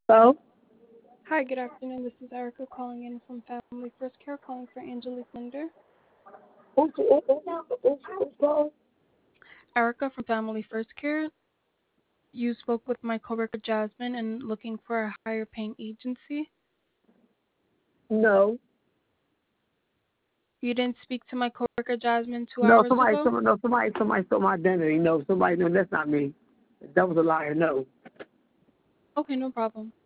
So, Hi, good afternoon. This is Erica calling in from Family First Care, calling for Angelique Linder. who's called? Erica from Family First Care, you spoke with my coworker Jasmine and looking for a higher paying agency. No. You didn't speak to my coworker Jasmine two No, hours ago? somebody stole my identity. No, that's not me. That was a liar. No. Okay, no problem.